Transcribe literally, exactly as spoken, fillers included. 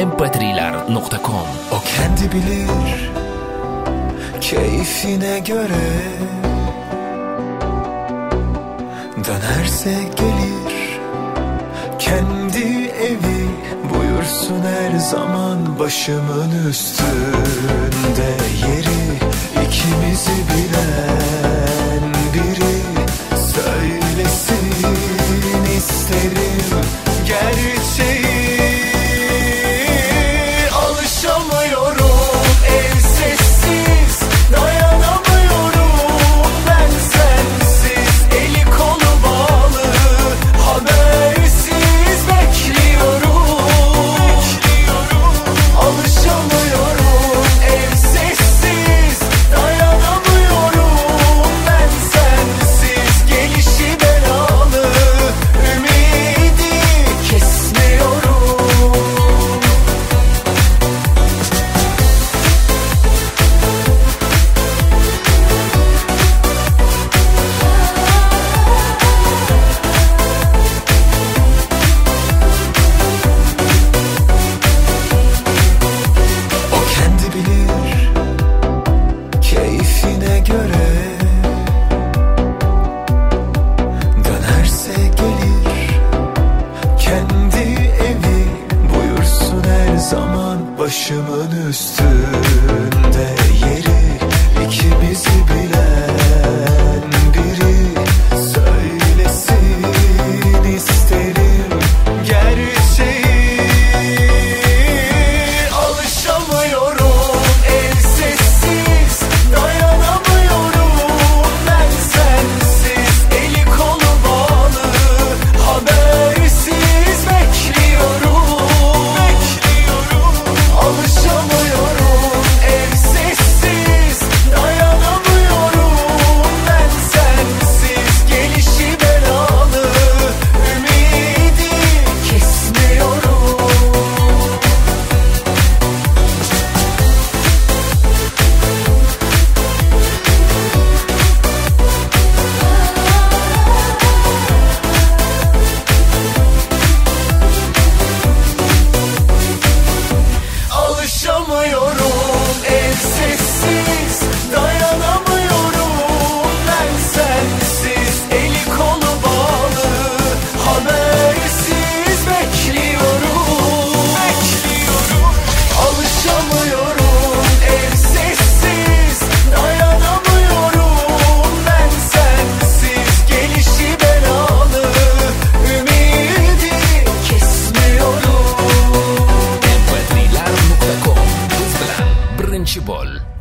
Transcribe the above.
em pe triler nokta com. O kendi bilir keyfine göre, dönerse gelir kendi evi, buyursun her zaman başımın üstünde yeri. İkimizi bilen biri söylesin isterim gerçeği. Alışamıyorum ev sessiz, dayanamıyorum ben sensiz. Eli kolu bağlı, habersiz bekliyorum. Alışamıyorum ev sessiz, dayanamıyorum ben sensiz. Gelişi belalı, ümidi kesmiyorum. O kendi bilir keyfine göre, dönerse gelir kendi evi, buyursun her zaman başımın üstünde yeri. İkimizi bilen biri söylesin isterim gerçeği. Alışamıyorum ev sessiz, dayanamıyorum ben sensiz. Eli kolu bağlı, habersiz bekliyorum. Alışamıyorum ev sessiz, dayanamıyorum ben sensiz. Gelişi belalı, ümidi kesmiyorum. Alışamıyorum ev sessiz, dayanamıyorum ben sensiz. Eli kolu bağlı, habersiz bekliyorum. Alışamıyorum ev sessiz, dayanamıyorum ben sensiz. Gelişi belalı, ümidi kesmiyorum. em pe triler nokta com. Biz bilan birinchi bo'l.